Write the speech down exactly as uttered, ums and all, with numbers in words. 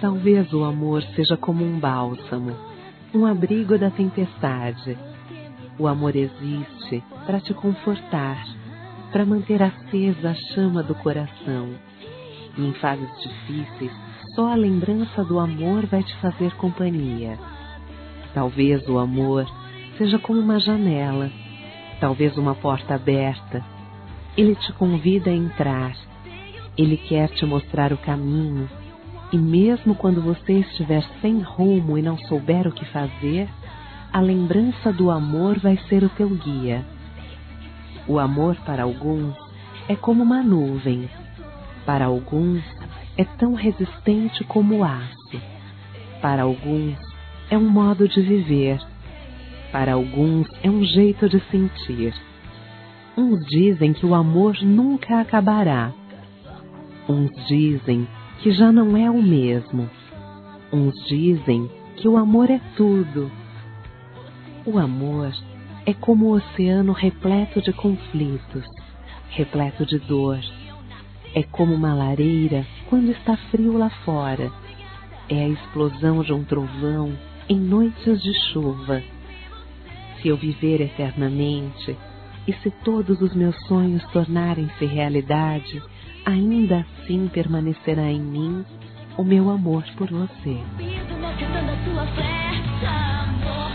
Talvez o amor seja como um bálsamo, um abrigo da tempestade. O amor existe para te confortar, para manter acesa a chama do coração. E em fases difíceis, só a lembrança do amor vai te fazer companhia. Talvez o amor seja como uma janela, talvez uma porta aberta. Ele te convida a entrar. Ele quer te mostrar o caminho. E mesmo quando você estiver sem rumo e não souber o que fazer, a lembrança do amor vai ser o teu guia. O amor para alguns é como uma nuvem. Para alguns é tão resistente como o aço. Para alguns é um modo de viver. Para alguns é um jeito de sentir. Uns dizem que o amor nunca acabará. Uns dizem que já não é o mesmo. Uns dizem que o amor é tudo. O amor é como o oceano repleto de conflitos, repleto de dor. É como uma lareira quando está frio lá fora. É a explosão de um trovão em noites de chuva. Se eu viver eternamente, e se todos os meus sonhos tornarem-se realidade, ainda assim permanecerá em mim o meu amor por você.